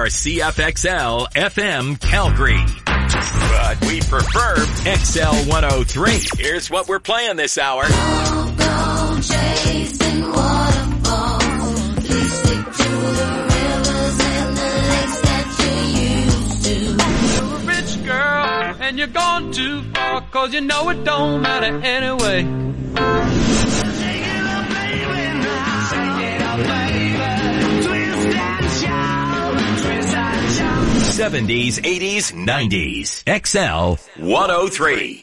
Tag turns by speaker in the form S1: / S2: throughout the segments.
S1: are CFXL FM Calgary. But we prefer XL 103. Here's what we're playing this hour.
S2: Don't go chasing waterfalls. Please stick to the rivers and the lakes that you used to.
S3: You're a rich girl and you're gone too far, 'cause you know it don't matter anyway.
S1: 70s, 80s, 90s. XL 103.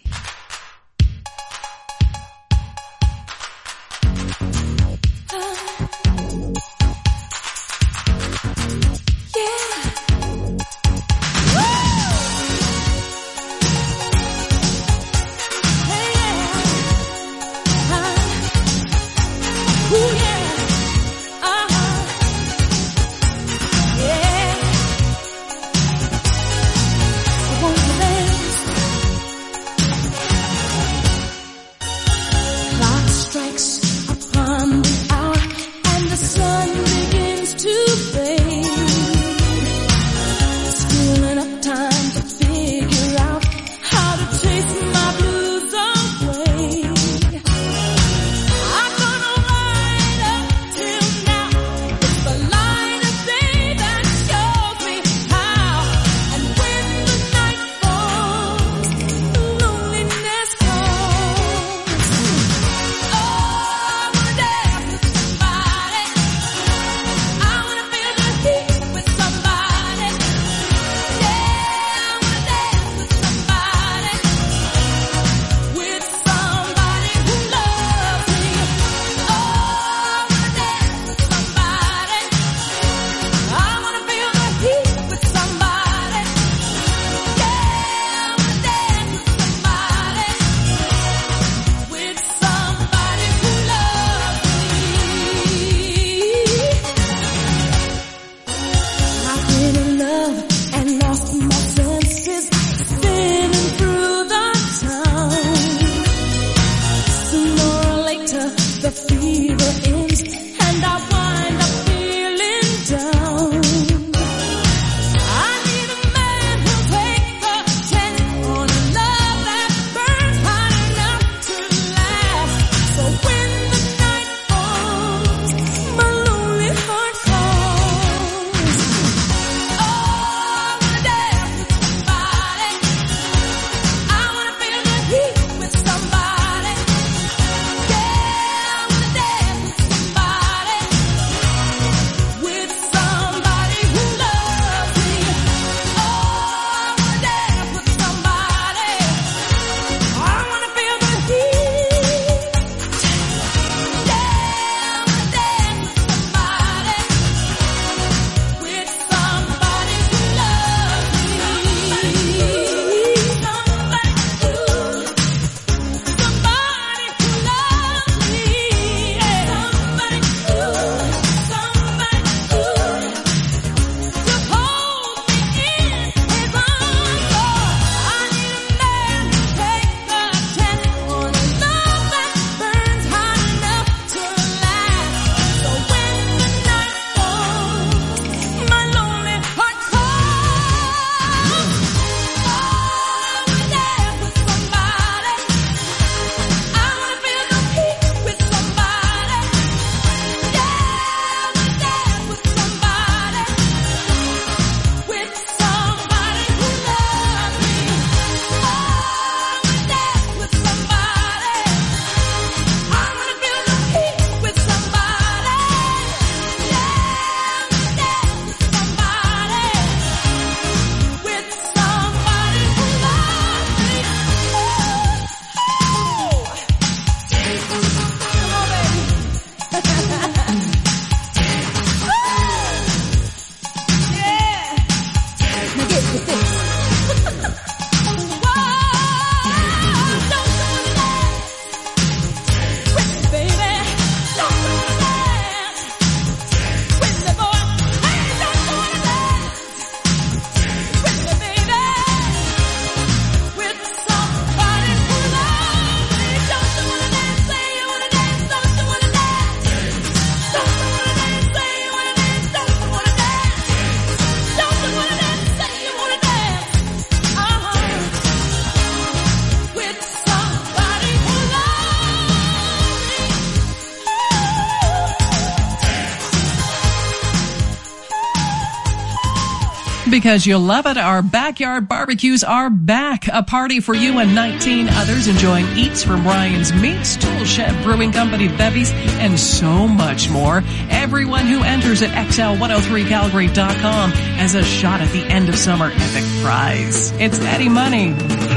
S4: Because you'll love it, our backyard barbecues are back. A party for you and 19 others enjoying eats from Ryan's Meats, Tool Shed Brewing Company bevies, and so much more. Everyone who enters at XL103Calgary.com has a shot at the end of summer epic prize. It's Eddie Money.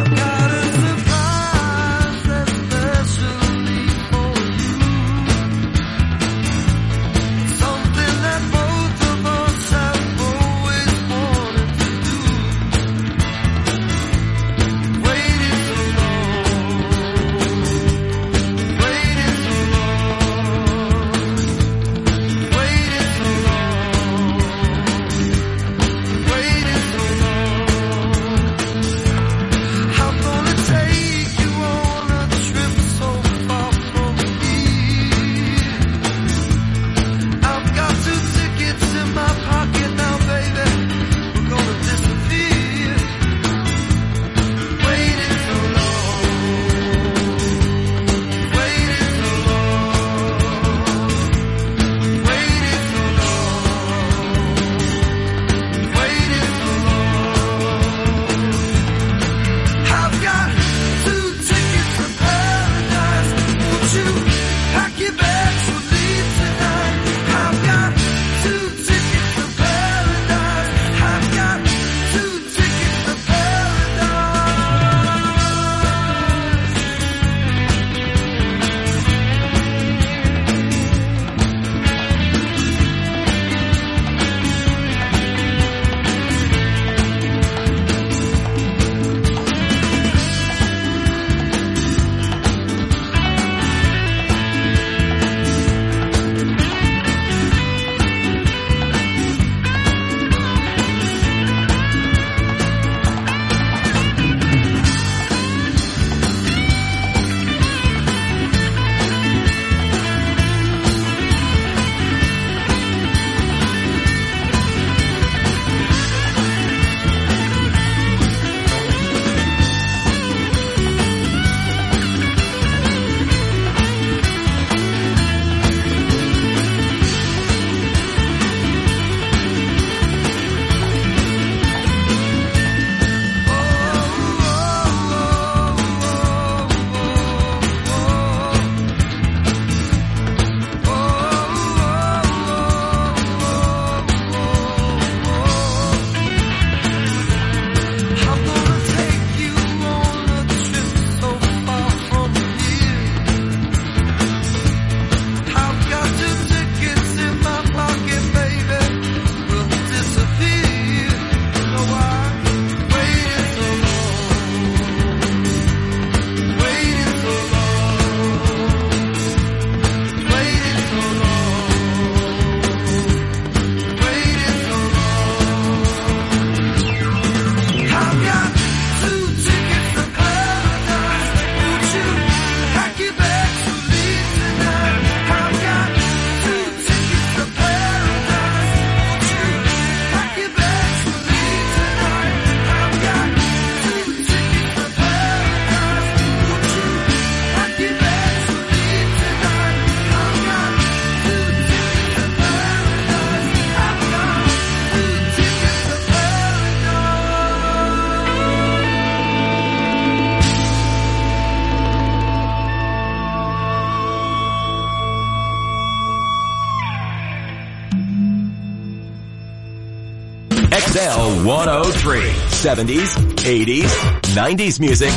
S1: XL 103. 70s, 80s, 90s music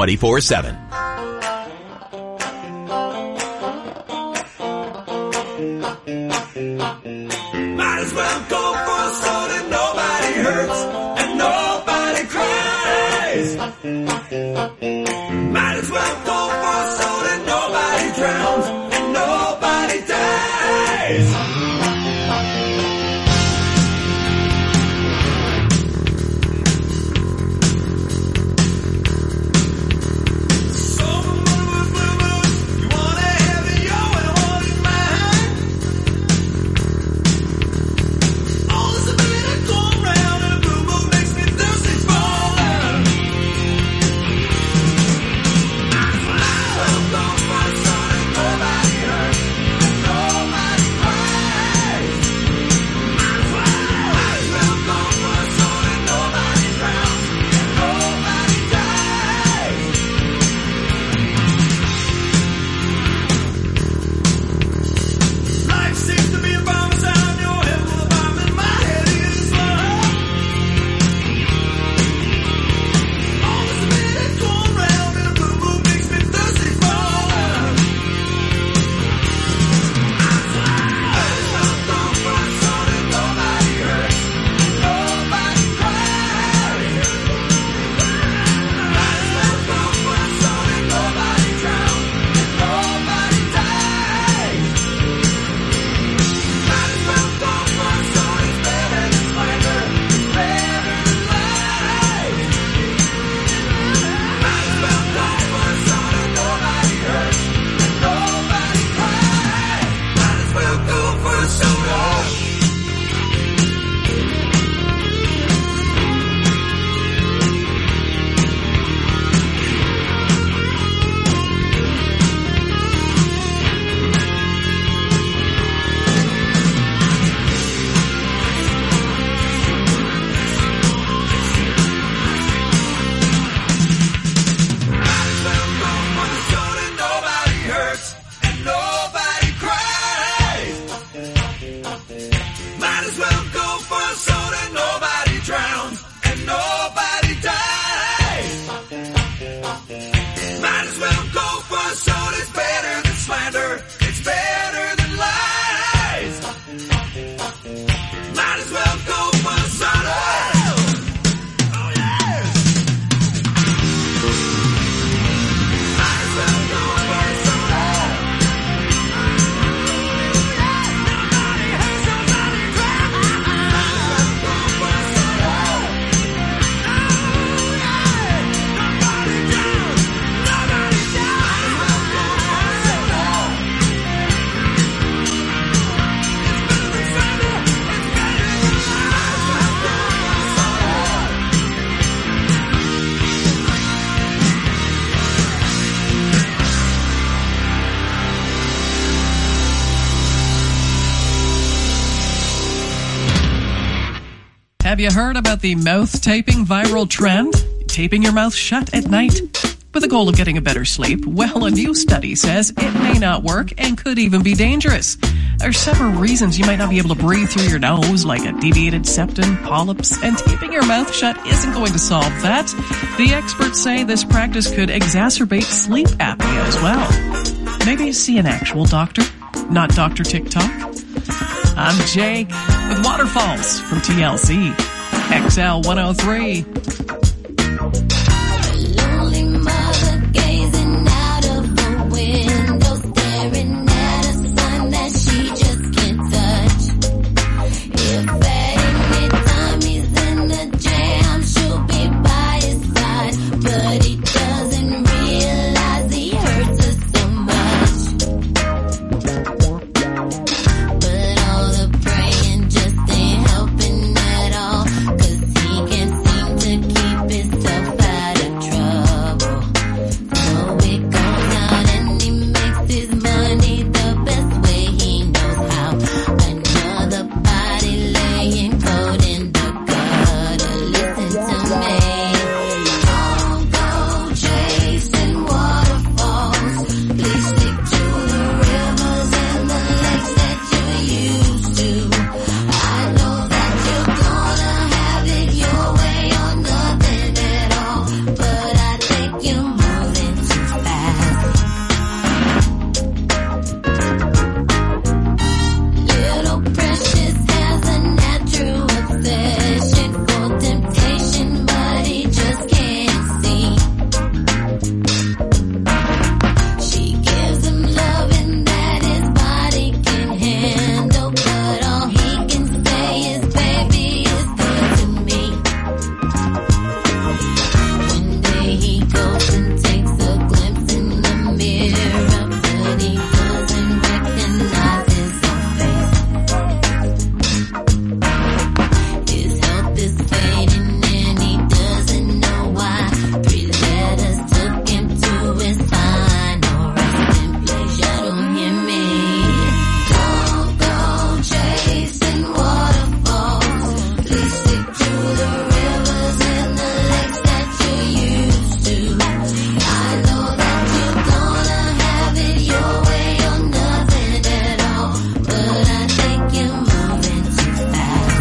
S1: 24/7.
S5: Might as well go for so that nobody hurts and nobody cries. Might as well go for so that nobody drowns and nobody dies.
S2: Nobody
S4: Have you heard about the mouth taping viral trend? Taping your mouth shut at night with the goal of getting a better sleep? Well, a new study says it may not work and could even be dangerous. There are several reasons you might not be able to breathe through your nose, like a deviated septum, polyps, and taping your mouth shut isn't going to solve that. The experts say this practice could exacerbate sleep apnea as well. Maybe see an actual doctor, not Dr. TikTok. I'm Jake with Waterfalls from TLC, XL 103.
S2: Lonely mother gazing out of the window, staring at a sign that she just can't touch. If at any time he's in the jam, she'll be by his side, but he doesn't realize he hurts her so much. But all the praying just ain't helping at all, 'cause he can't seem to keep himself out of trouble. So he goes out and he makes his money the best way he knows how. Another body laying cold in the gutter. Listen to me. Don't go chasing waterfalls. Please stick to the rivers and the lakes that you're used to. I know that you're gonna have it your way or nothing at all, but I think you're moving too fast. Little Precious has a natural obsession for temptation, but he just can't see. She gives him loving that his body can handle, but all he can say is, baby, is good to me. One day he goes and takes a glimpse in the mirror, but he doesn't recognize his own face. His health is fading and he doesn't know why. 3 letters took him to his final resting place. You don't hear me. Don't go chasing waterfalls. Please stick to the rivers and the lakes that you're used to. I know that you're gonna have it your way or nothing at all, but I think you're moving too fast.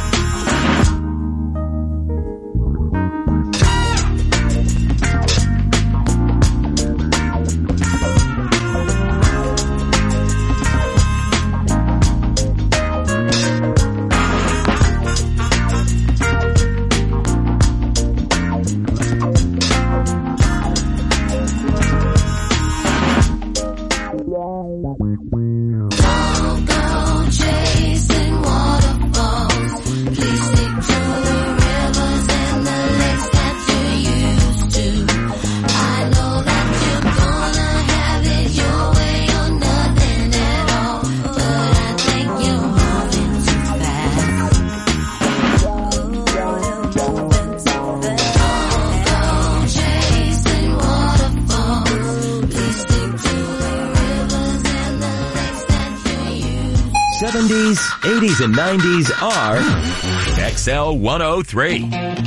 S2: Don't go chasing waterfalls. Please stick to the rivers and the lakes that you're used to. I know that you're gonna have it your way or nothing at all, but I think you're moving too fast. Don't go chasing waterfalls. Please stick to the rivers and the lakes that you're used to.
S1: 70s, 80s, and 90s are XL 103.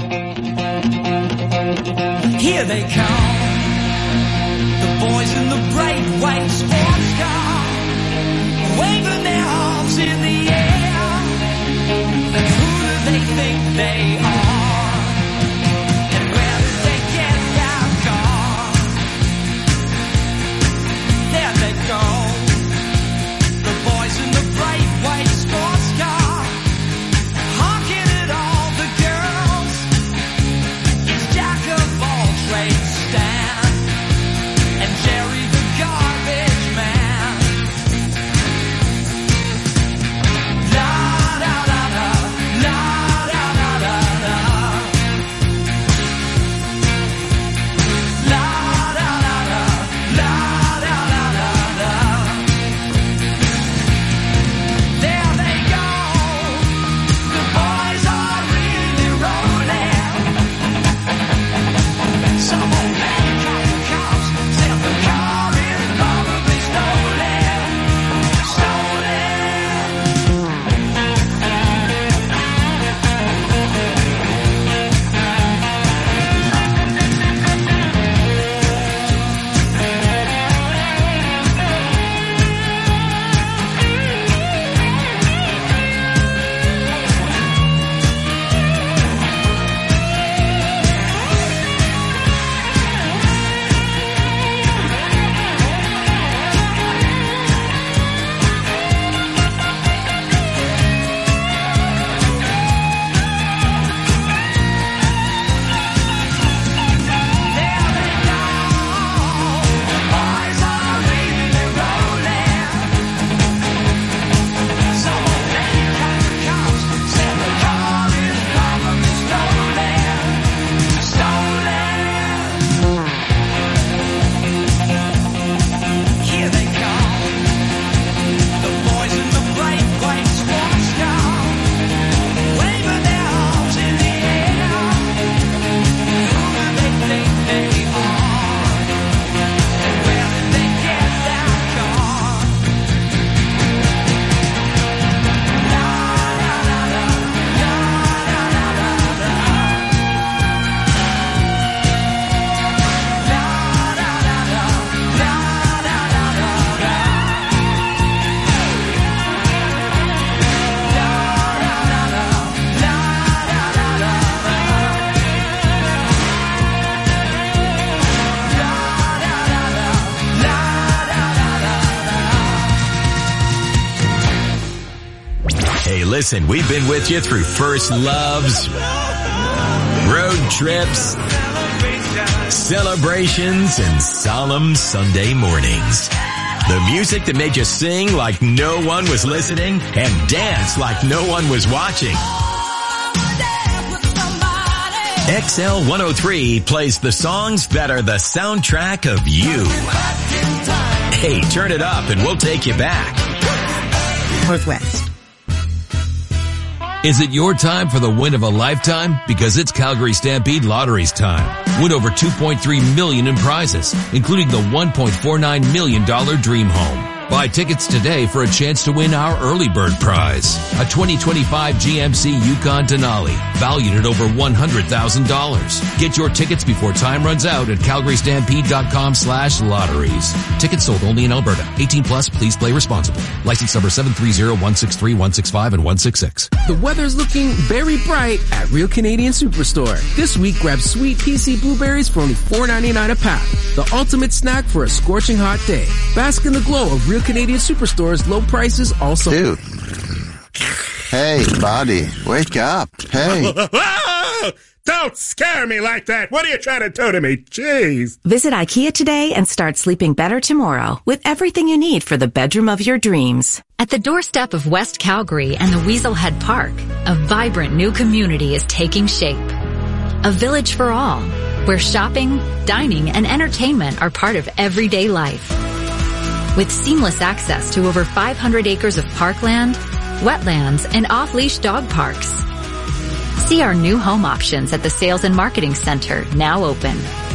S5: Here they come, the boys in the bright white sports car, waving their arms in the air. And who do they think they are? And where did they get that car? There they go, the boys in the bright white sports car, honking at all the girls. It's Jack of all trades, Stan, and Jerry the guy
S1: Listen, we've been with you through first loves, road trips, celebrations, and solemn Sunday mornings. The music that made you sing like no one was listening and dance like no one was watching. XL 103 plays the songs that are the soundtrack of you. Hey, turn it up and we'll take you back.
S6: Northwest.
S7: Is it your time for the win of a lifetime? Because it's Calgary Stampede Lottery's time. Win over $2.3 million in prizes, including the $1.49 million Dream Home. Buy tickets today for a chance to win our early bird prize, a 2025 GMC Yukon Denali, valued at over $100,000. Get your tickets before time runs out at calgarystampede.com/lotteries. Tickets sold only in Alberta. 18 plus, please play responsibly. License number 730-163, 165, and 166.
S8: The weather's looking very bright at Real Canadian Superstore. This week, grab sweet PC blueberries for only $4.99 a pack. The ultimate snack for a scorching hot day. Bask in the glow of Real Canadian Superstore's low prices also.
S9: Dude. Hey, buddy. Wake up. Hey.
S10: Don't scare me like that. What are you trying to do to me? Jeez.
S6: Visit IKEA today and start sleeping better tomorrow with everything you need for the bedroom of your dreams.
S11: At the doorstep of West Calgary and the Weaselhead Park, a vibrant new community is taking shape. A village for all, where shopping, dining, and entertainment are part of everyday life. With seamless access to over 500 acres of parkland, wetlands, and off-leash dog parks. See our new home options at the Sales and Marketing Center, now open.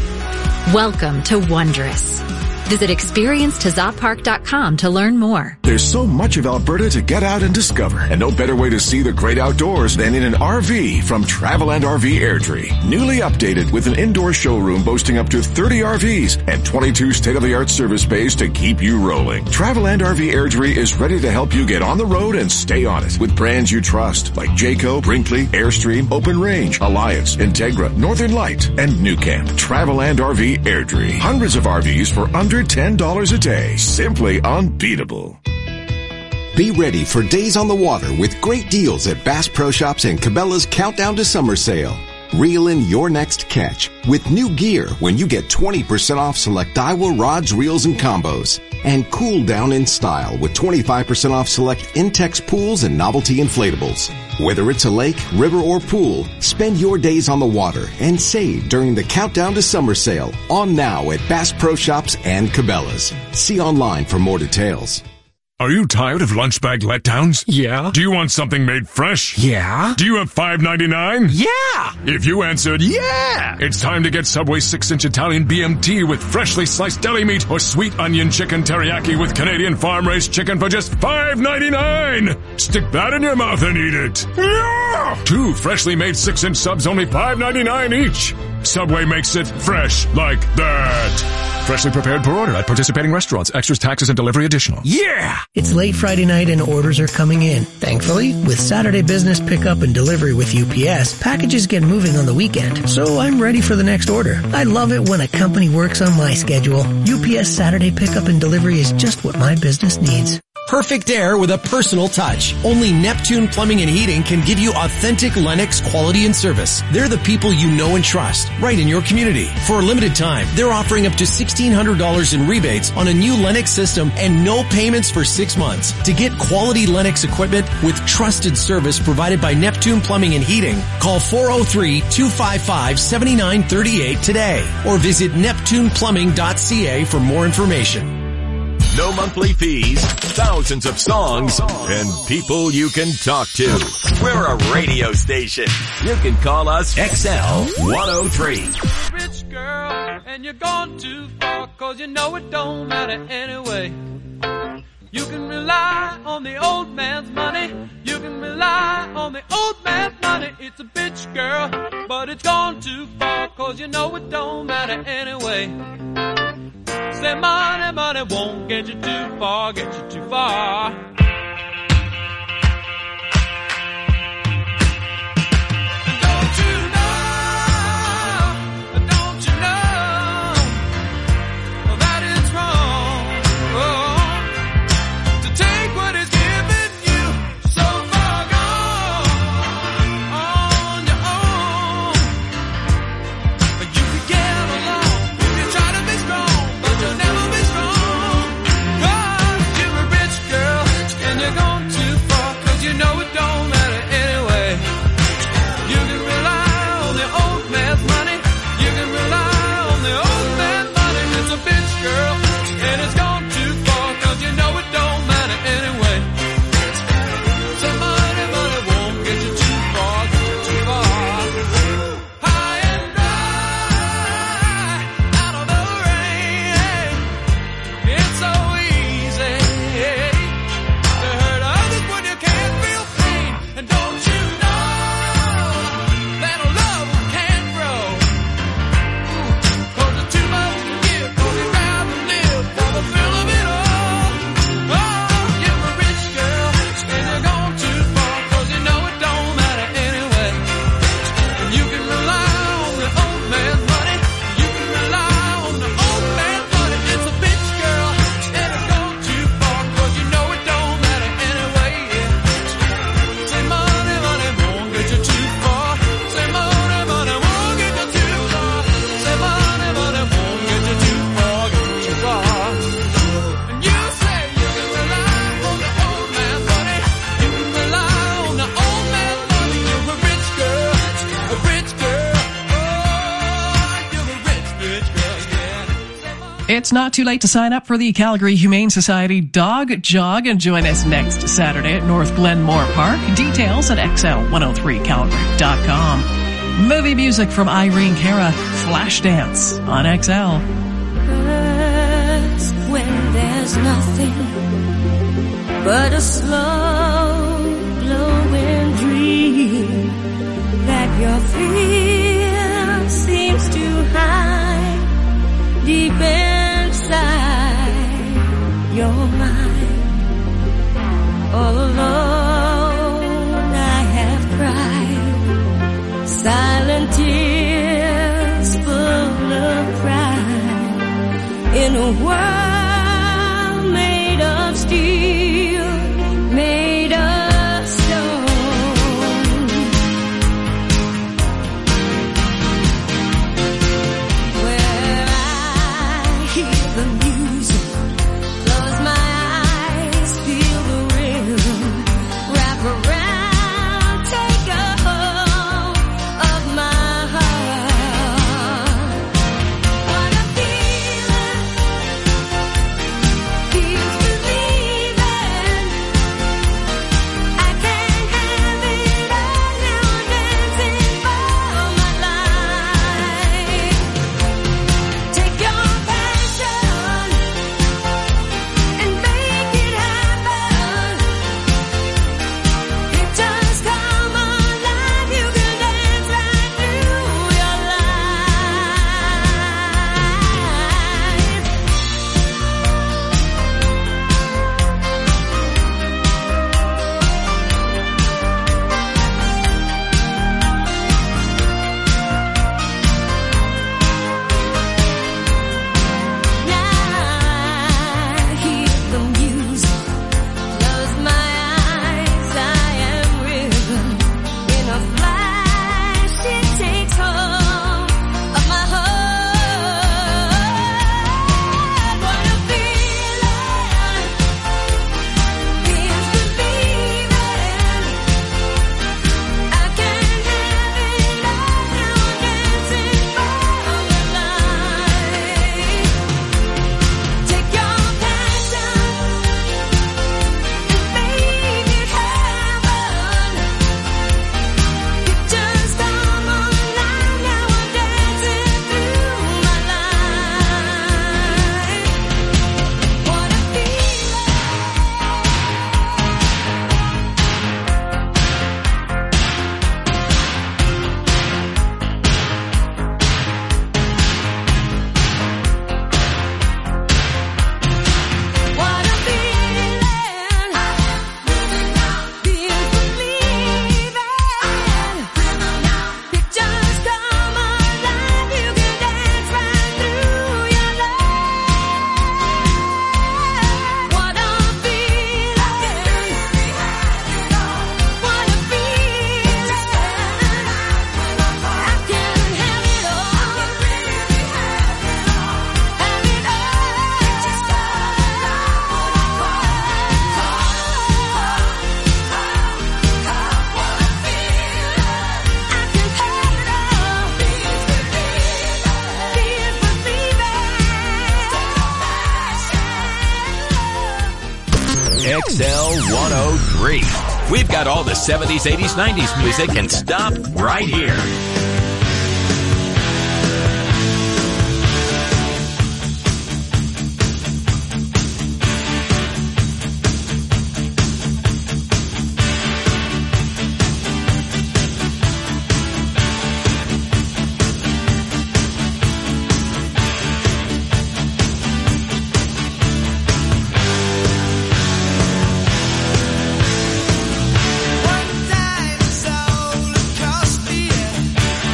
S11: Welcome to Wondrous. Visit experience-tazatpark.com to learn more.
S12: There's so much of Alberta to get out and discover, and no better way to see the great outdoors than in an RV from Traveland RV Airdrie. Newly updated with an indoor showroom boasting up to 30 RVs and 22 state-of-the-art service bays to keep you rolling. Traveland RV Airdrie is ready to help you get on the road and stay on it with brands you trust like Jayco, Brinkley, Airstream, Open Range, Alliance, Integra, Northern Light, and New Camp. Traveland RV Airdrie. Hundreds of RVs for under $10 a day. Simply unbeatable.
S13: Be ready for days on the water with great deals at Bass Pro Shops and Cabela's Countdown to Summer Sale. Reel in your next catch with new gear when you get 20% off select Iowa rods, reels, and combos. And cool down in style with 25% off select Intex pools and novelty inflatables. Whether it's a lake, river, or pool, spend your days on the water and save during the Countdown to Summer Sale on now at Bass Pro Shops and Cabela's. See online for more details.
S14: Are you tired of lunch bag letdowns?
S8: Yeah.
S14: Do you want something made fresh?
S8: Yeah.
S14: Do you have $5.99?
S8: Yeah.
S14: If you answered yeah, it's time to get Subway 6-inch Italian BMT with freshly sliced deli meat or sweet onion chicken teriyaki with Canadian farm-raised chicken for just $5.99. Stick that in your mouth and eat it. Yeah. 2 freshly made 6-inch subs, only $5.99 each. Subway makes it fresh like that. Freshly prepared per order at participating restaurants. Extras, taxes, and delivery additional.
S8: Yeah!
S15: It's late Friday night and orders are coming in. Thankfully, with Saturday business pickup and delivery with UPS, packages get moving on the weekend, so I'm ready for the next order. I love it when a company works on my schedule. UPS Saturday pickup and delivery is just what my business needs.
S16: Perfect air with a personal touch. Only Neptune Plumbing and Heating can give you authentic Lennox quality and service. They're the people you know and trust, right in your community. For a limited time, they're offering up to $1,600 in rebates on a new Lennox system and no payments for 6 months. To get quality Lennox equipment with trusted service provided by Neptune Plumbing and Heating, call 403-255-7938 today or visit neptuneplumbing.ca for more information.
S1: No monthly fees, thousands of songs, and people you can talk to. We're a radio station. You can call us XL 103.
S3: Rich girl, and you're gone too far, 'cause you know it don't matter anyway. You can rely on the old man's money. You can rely on the old man's money. It's a bitch, girl, but it's gone too far, 'cause you know it don't matter anyway. Say money, money won't get you too far, get you too far. Don't you know that it's wrong, to take what is given you so far gone.
S4: It's not too late to sign up for the Calgary Humane Society Dog Jog and join us next Saturday at North Glenmore Park. Details at xl103calgary.com. Movie music from Irene Cara, Flashdance on XL.
S2: When there's nothing but a slow glowing dream that your fear seems to hide deep inside your mind. All alone I have cried silent tears full of pride in a world made of steel, made of stone. Where I hear the music, close my eyes, feel the rhythm, wrap around, take a hold of my heart. What a feeling, feels believing. I can't have it all now, dancing for my life. Take your passion and make it happen. It just come alive, you can dance right through your I hear the music, close my eyes, I am rhythm. In a flash, it takes hold of my heart. What a feeling, feels believing. I can't have it all now, dancing for my life. Take your passion and make it happen. It just come alive now, I'm dancing through my life. What a feeling. What a feeling, feels believing. It just come alive, you can dance right through your life. What a feeling, what a feeling. I can have it all, have it
S1: XL 103. We've got all the 70s, 80s, 90s music and stop right here.
S5: One time it's all across the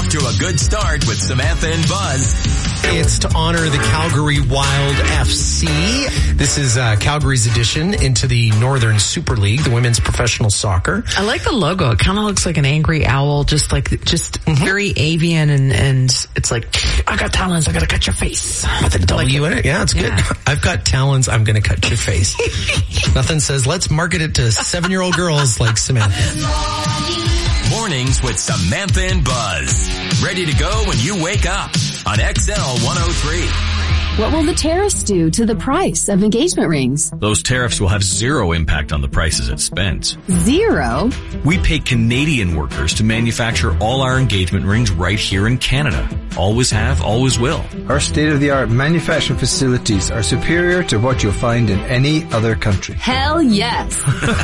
S1: off to a good start with Samantha and Buzz.
S17: It's to honor the Calgary Wild FC. This is Calgary's addition into the Northern Super League, the women's professional soccer.
S4: I like the logo. It kind of looks like an angry owl, just very avian, and it's like, I got talons, I gotta cut your face.
S17: With a W in it? Yeah, it's good. I've got talons, I'm gonna cut your face. Nothing says, let's market it to 7-year-old girls like Samantha.
S1: Mornings with Samantha and Buzz. Ready to go when you wake up on XL 103.
S18: What will the tariffs do to the price of engagement rings?
S19: Those tariffs will have zero impact on the prices at Spence.
S18: Zero?
S19: We pay Canadian workers to manufacture all our engagement rings right here in Canada. Always have, always will.
S20: Our state-of-the-art manufacturing facilities are superior to what you'll find in any other country.
S18: Hell yes.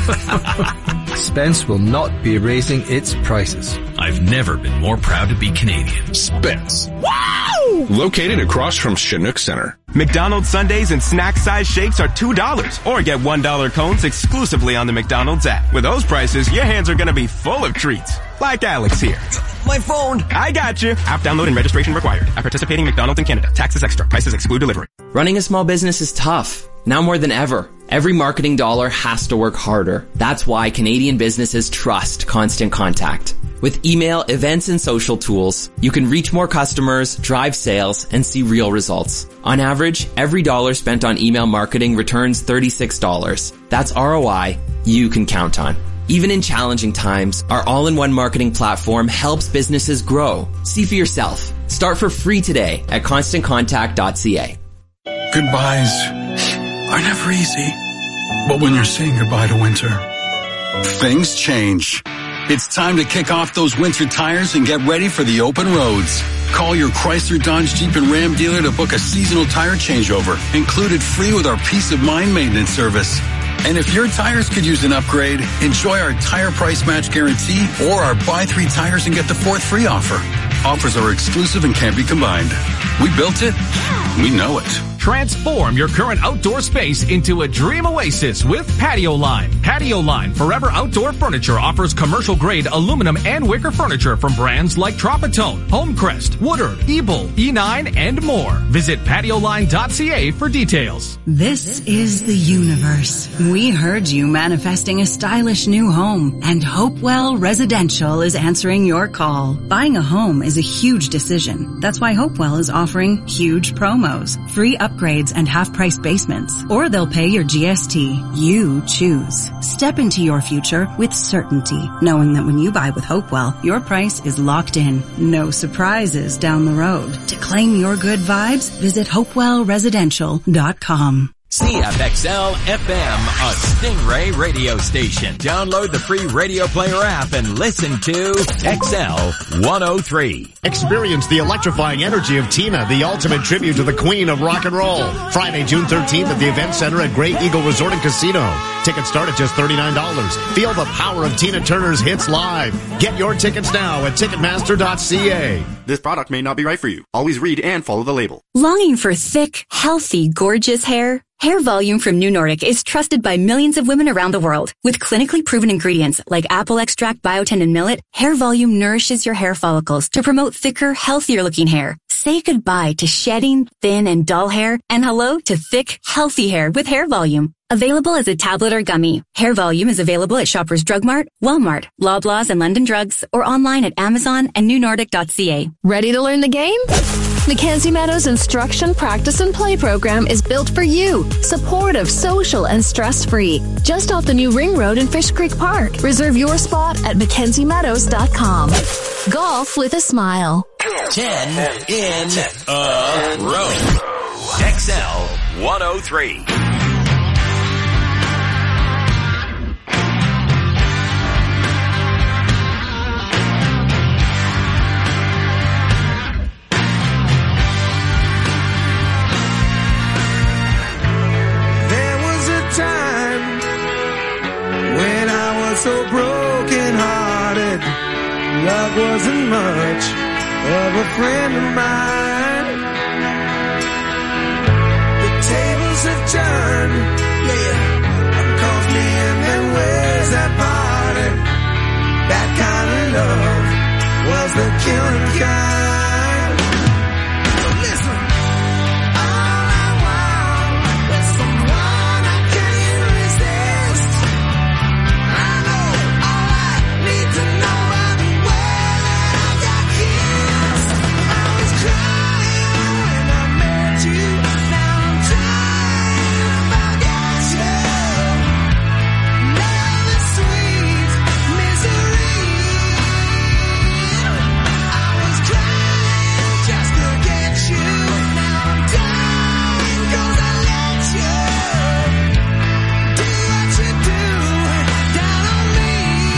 S20: Spence will not be raising its prices.
S19: I've never been more proud to be Canadian. Spence.
S21: Wow! Located across from Chinook Center.
S22: McDonald's Sundaes and snack-size shakes are $2 or get $1 cones exclusively on the McDonald's app. With those prices, your hands are going to be full of treats. Like Alex here.
S23: My phone.
S22: I got you. App download and registration required. At participating McDonald's in Canada. Taxes extra. Prices exclude delivery.
S24: Running a small business is tough. Now more than ever. Every marketing dollar has to work harder. That's why Canadian businesses trust Constant Contact. With email, events, and social tools, you can reach more customers, drive sales, and see real results. On average, every dollar spent on email marketing returns $36. That's ROI you can count on. Even in challenging times, our all-in-one marketing platform helps businesses grow. See for yourself. Start for free today at constantcontact.ca.
S25: Goodbyes are never easy. But when you're saying goodbye to winter, things change. It's time to kick off those winter tires and get ready for the open roads. Call your Chrysler, Dodge, Jeep, and Ram dealer to book a seasonal tire changeover, included free with our Peace of Mind maintenance service. And if your tires could use an upgrade, enjoy our tire price match guarantee or our buy 3 tires and get the 4th free offer. Offers are exclusive and can't be combined. We built it. We know it.
S26: Transform your current outdoor space into a dream oasis with Patio Line. Patio Line Forever Outdoor Furniture offers commercial-grade aluminum and wicker furniture from brands like Tropitone, Homecrest, Woodard, Ebel, E9, and more. Visit patioline.ca for details.
S27: This is the universe. We heard you manifesting a stylish new home, and Hopewell Residential is answering your call. Buying a home is a huge decision. That's why Hopewell is offering huge promos, free upgrades and half-price basements, or they'll pay your GST. You choose. Step into your future with certainty, knowing that when you buy with Hopewell, your price is locked in. No surprises down the road. To claim your good vibes, visit hopewellresidential.com.
S1: CFXL FM, a Stingray radio station. Download the free Radio Player app and listen to XL 103.
S28: Experience the electrifying energy of Tina, the ultimate tribute to the queen of rock and roll. Friday, June 13th at the Event Center at Great Eagle Resort and Casino. Tickets start at just $39. Feel the power of Tina Turner's hits live. Get your tickets now at Ticketmaster.ca.
S22: This product may not be right for you. Always read and follow the label.
S29: Longing for thick, healthy, gorgeous hair? Hair Volume from New Nordic is trusted by millions of women around the world. With clinically proven ingredients like apple extract, biotin, and millet, Hair Volume nourishes your hair follicles to promote thicker, healthier-looking hair. Say goodbye to shedding, thin, and dull hair, and hello to thick, healthy hair with Hair Volume. Available as a tablet or gummy, Hair Volume is available at Shoppers Drug Mart, Walmart, Loblaws, and London Drugs, or online at Amazon and newnordic.ca.
S18: Ready to learn the game? Mackenzie Meadows Instruction, Practice, and Play program is built for you. Supportive, social, and stress-free. Just off the new Ring Road in Fish Creek Park. Reserve your spot at MackenzieMeadows.com. Golf with a smile.
S1: 10 in a row. XL 103.
S5: So broken-hearted, love wasn't much of a friend of mine. The tables have turned, calls me and then where's that party? That kind of love was the killing kind. So listen, all I want is someone I can't resist. I know all I need to know by the way that I got kissed. I was crying when I met you. Now I'm trying to forget you. Love is sweet misery. I was crying just to get you. Now I'm dying 'cause I let you do what you do down on me.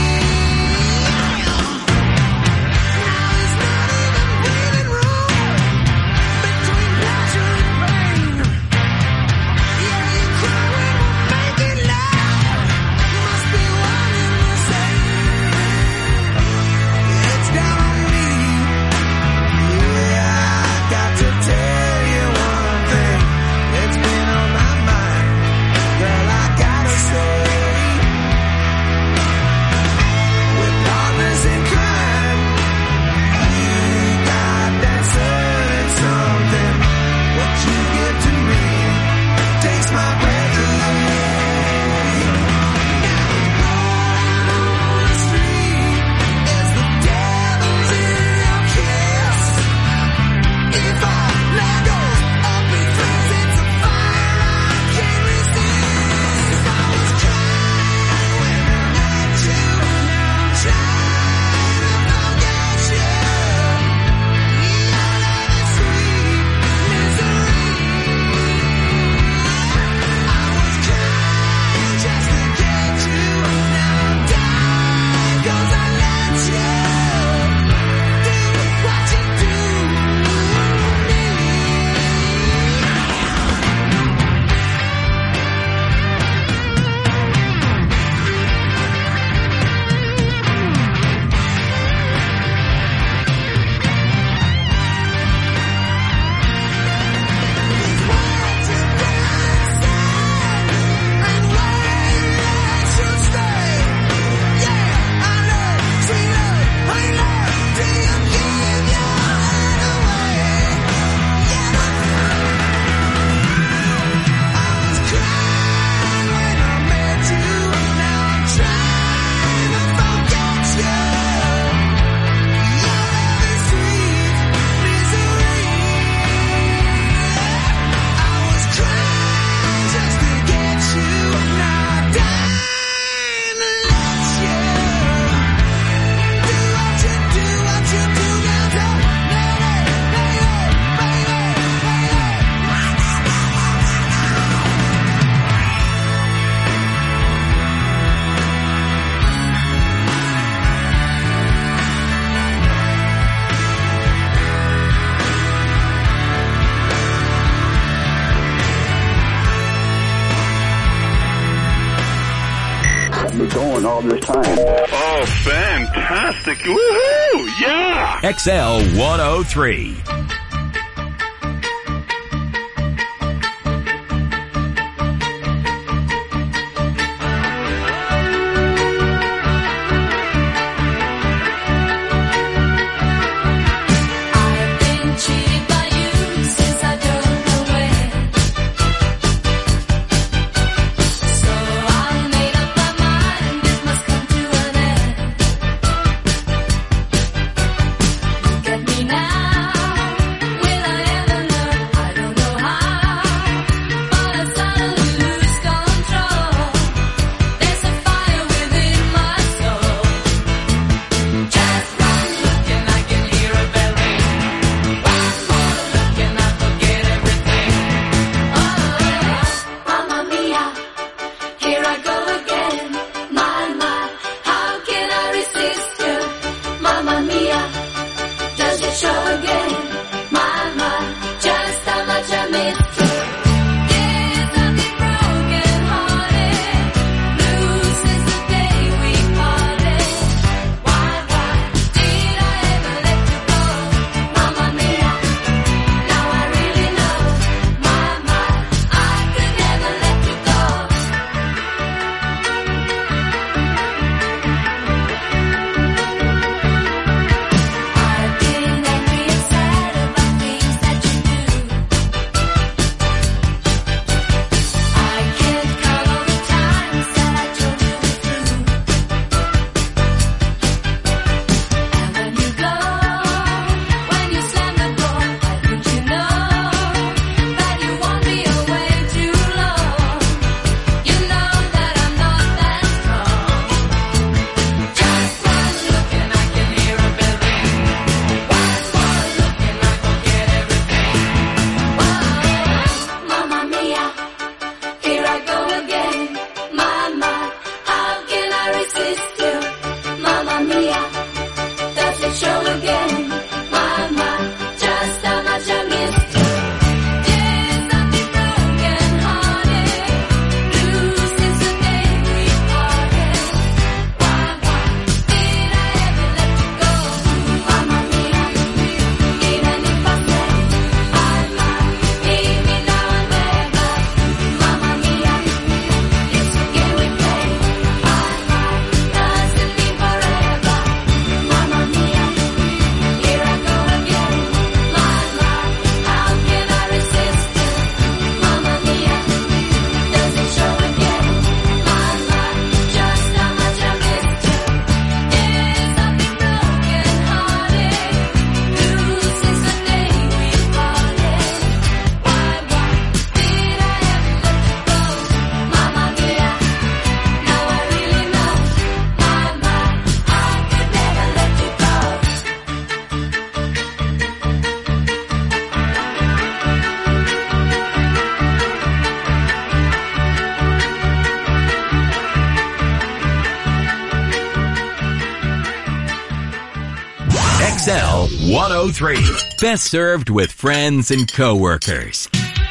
S5: Now there's not even breathing room between pleasure and pain. Yeah, you cry when we're making love. Must be one and the same. It's down on me. Yeah, I got to tell you one thing. It's been on my mind. Girl, I gotta say, we're partners in crime. You got that certain something. What you give to me takes my breath away. On the street is the devil's in your kiss. If I let go up in flames, it's a fire I can't resist. I was crying when I met you. Now I'm trying to forget you. Your love is sweet misery. I was crying just to get you. Now I'm dying 'cause I let you do what you do to me.
S6: Been going all this time.
S21: Oh, fantastic. Woohoo! Yeah!
S1: XL 103.
S2: I've been cheated by you since I don't know when. So I made up my mind it must come to an end. Look at me now.
S1: 103. Best served with friends and coworkers.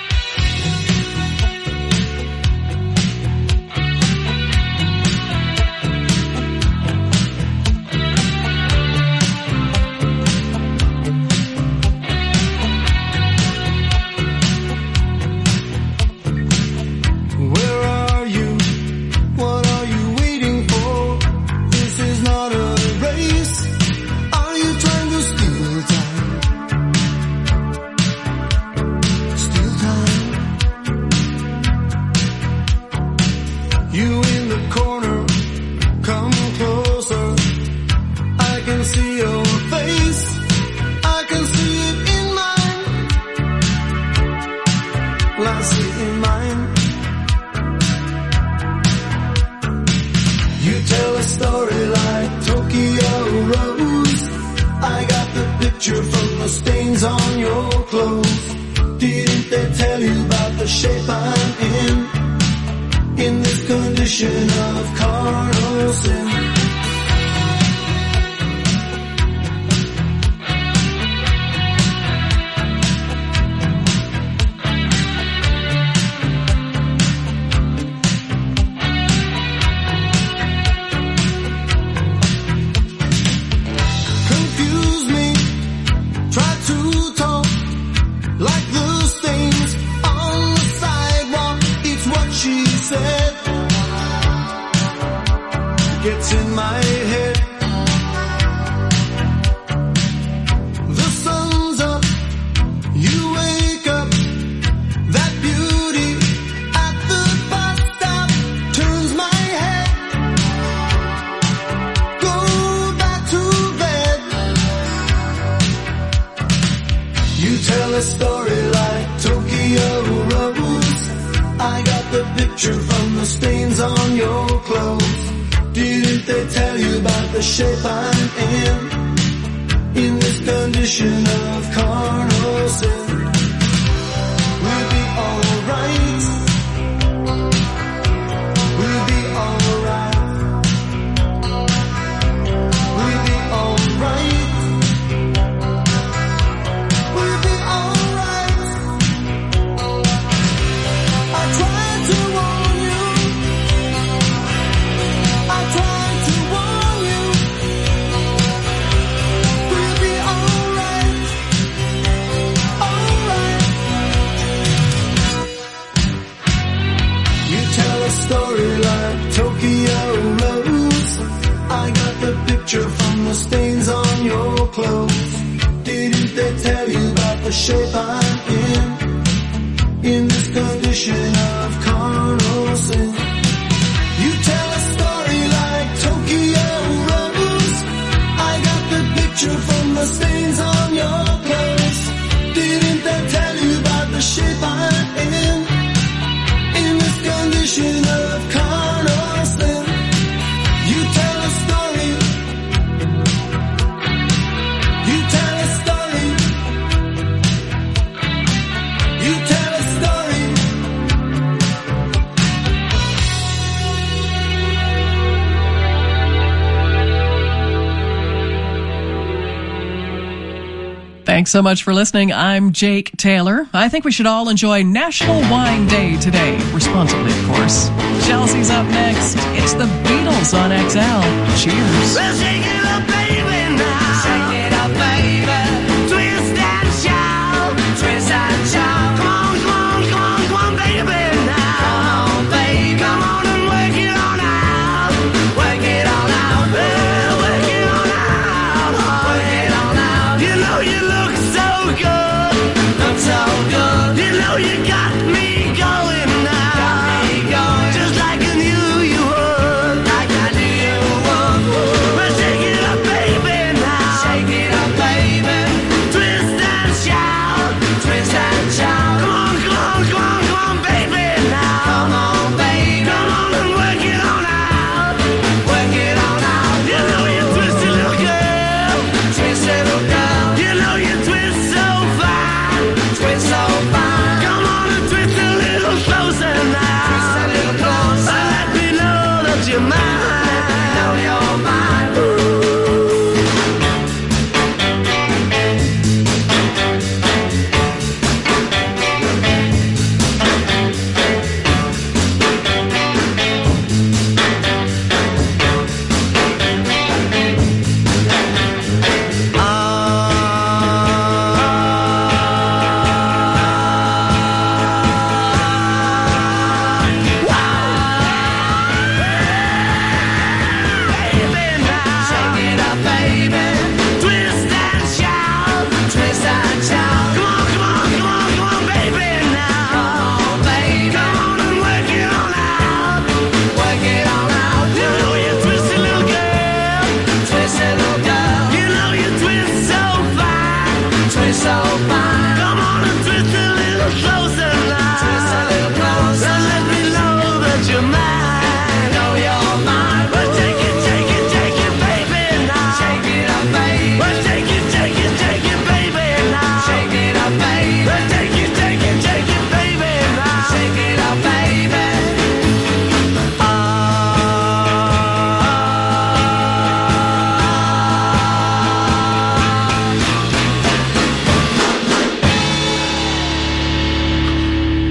S4: Thanks so much for listening. I'm Jake Taylor. I think we should all enjoy National Wine Day today. Responsibly, of course. Chelsea's up next. It's the Beatles on XL. Cheers.
S5: Well, shake it up, baby, now. Shake it up, baby. Twist and shout. Twist and shout. Come on, come on, come on, come on, baby, now. Come on, baby. Come on and work it on out. Work it on out. Well, work it on out. Work it on out. You know you look so good. Look so good. You know you got me going now. Got me going. Just like I knew you would. Like I knew you would. Well, shake it up, baby.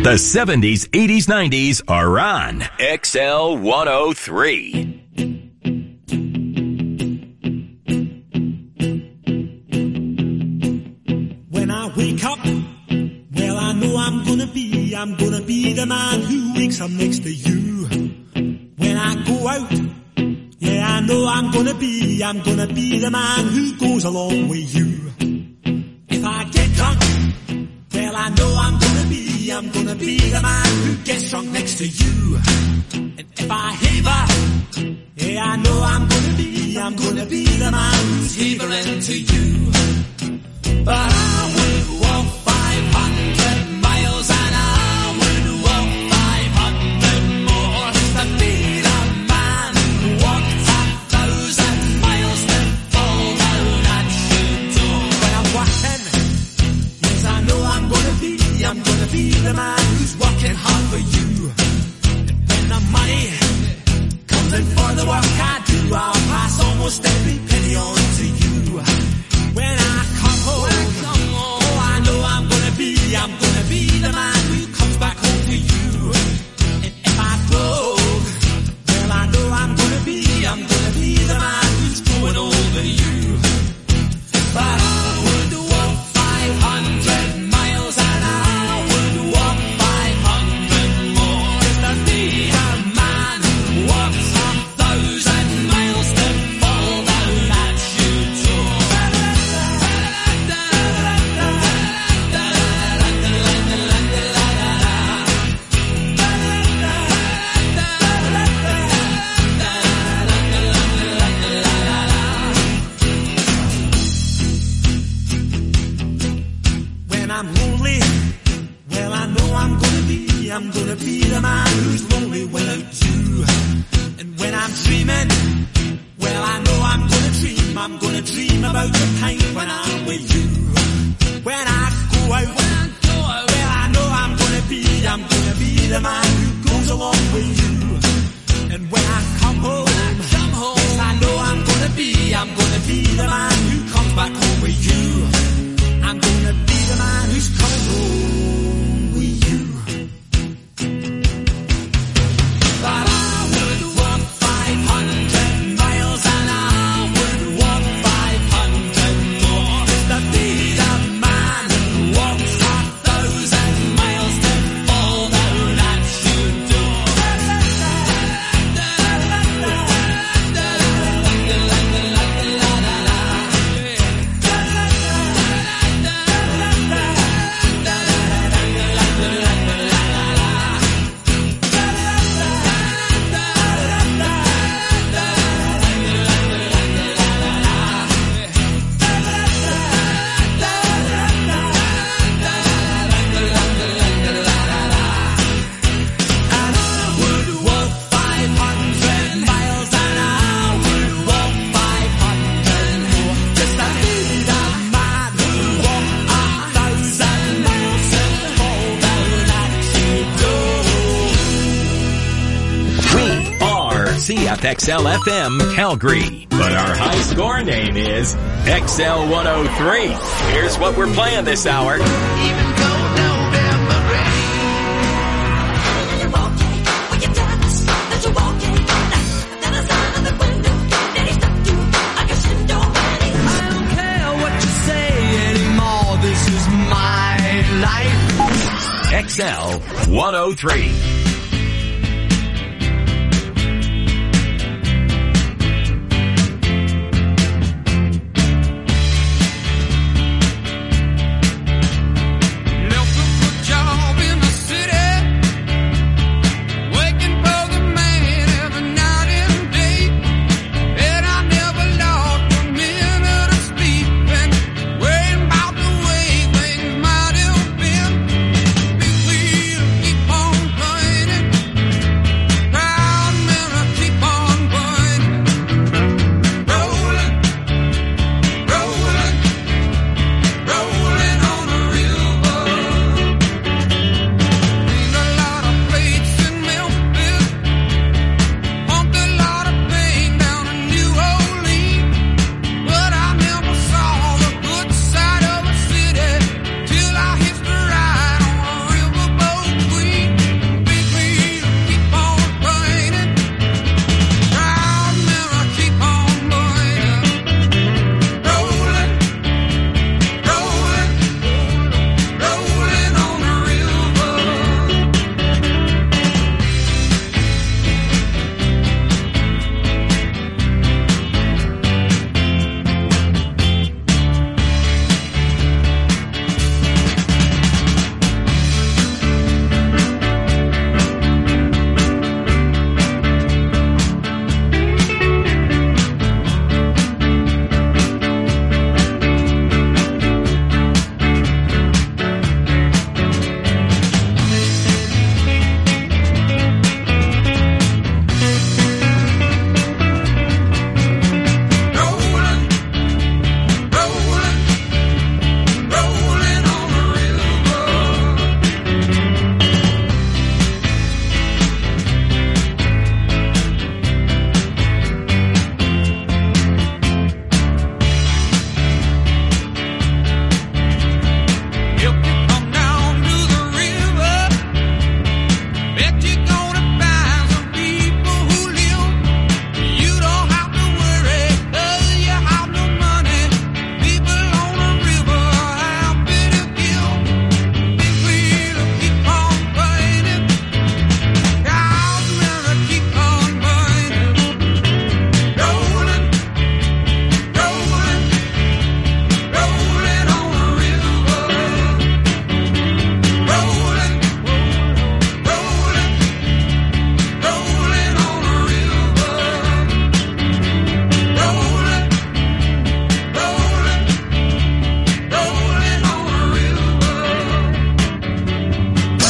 S1: The 70s, 80s, 90s are on XL 103.
S5: When I wake up, well, I know I'm gonna be the man who wakes up next to you. When I go out, yeah, I know I'm gonna be the man who goes along with you. If I get drunk, well, I know I'm gonna be the man who gets drunk next to you. And if I haver, yeah, I know I'm gonna be the man who's havering to you. But I would walk 500 miles and I would walk 500 more to be the man who walked 1,000 miles to fall down at your door. When I'm walking, yes, I know I'm gonna be the man who's working hard for you. And when the money comes in for the work I do, I'll pass almost every penny on to you. When I come home, oh, I know I'm gonna be the man who comes back home to you. And if I broke, well, I know I'm gonna be the man who's growing over you. But I would walk 500 miles and I would walk 500 more to be the man who walks 1,000 miles to fall down at your door. When I'm lonely, well, I know I'm gonna be the man who's lonely without you. And when I'm dreaming, well, I know I'm gonna dream about the time when I'm with you. When I go out, well, I know I'm gonna be the man who goes along with you. And when I come home, yes, I know I'm gonna be the man who comes back home with you. I'm gonna be the man who's coming home with you. But I would walk 500 miles and I would walk 500 more to be the man who walks 1,000 miles to fall down at your door.
S1: CFXL FM Calgary. But our high score name is XL 103. Here's what we're playing this hour. XL 103.
S5: Keep on playing.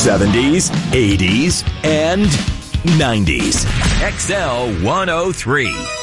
S1: 70s, 80s, and 90s. XL 103.